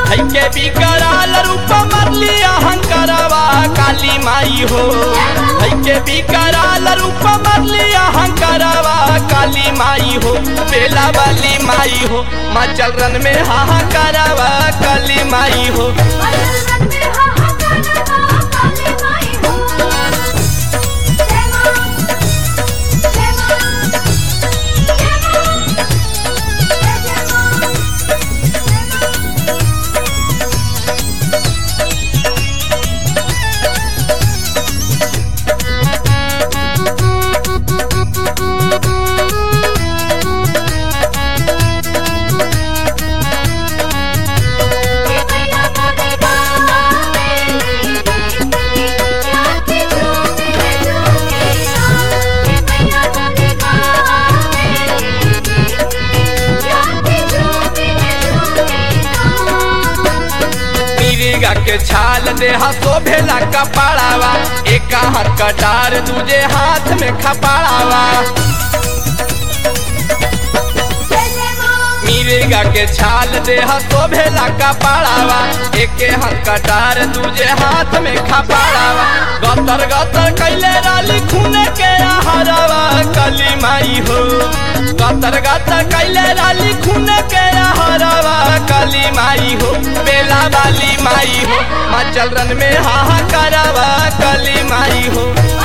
के बिकराल रूप मरली अहंकारवा काली माई हो। के बिकराल रूप मरली अहंकारवा काली माई हो। बेला वाली माई हो माँ चरण में हाहाकारवा काली माई हो। के छाल देहा शोभेला कपाड़ावा एक हाथ कटार दूजे हाथ में खपाड़ावा। मिर्गा के छाल देहा शोभेला कपाड़ावा एक हाथ कटार दूजे हाथ में खपाड़ावा। गतर गतर कैले राली खून के हरावा काली माई हो। गतर गतर कैले राली खून के हरावा काली माई हो। बेला वाली माई हो माँ चरण में हाहाकारवा काली माई हो।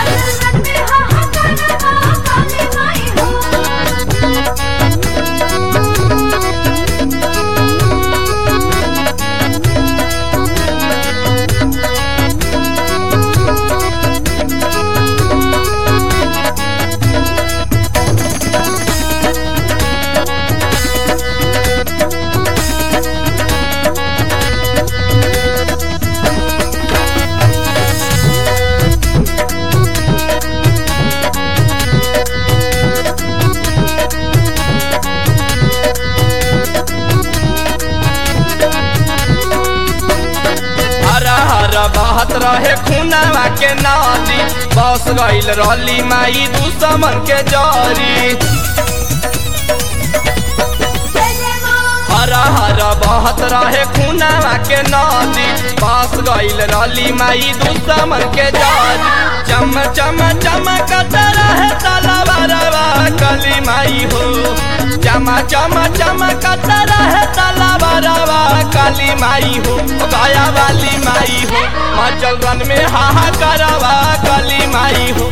बहत रहे खूनावा के नदी बस गईल रली माई दुश्मन के जरी। हरा हरा बहत रहे खूनावा के नदी बस गईल रली माई दुश्मन के जरी। चम चम चमकत रहे तलवारवा काली माई हो। चमा चम चमकत रहे तलवारवा काली माई हो। गया वाली माई हो माँ चरण में हाहाकारवा काली माई हो।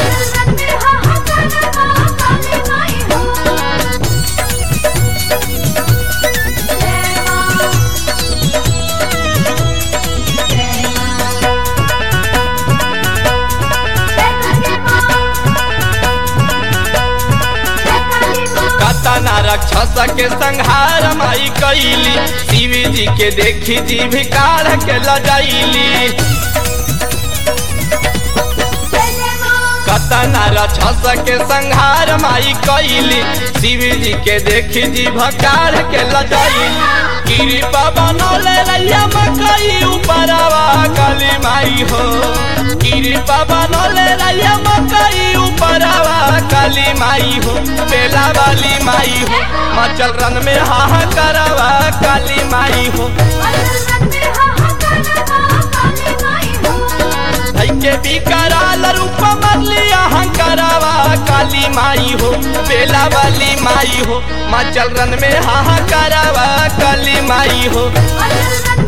राक्षस के संहार माई कैली शिव जी के देखी जी भी काढ़ के लजाइली। कतना राक्षस के संहार माई कैली शिव जी के देखी जी भकाढ़ के लजाइली। कृपा बनौले रैया मकई ऊपरवा काली माई हो। कृपा बनौले रैया मकई ऊपरवा काली माई हो। बेला वाली माई हो माँ चरण में हाहाकारवा काली माई हो। के बिकराल रूप मरली अहंकारवा काली माई हो। बेला वाली माई हो माँ चरण में हाहाकारवा काली माई हो।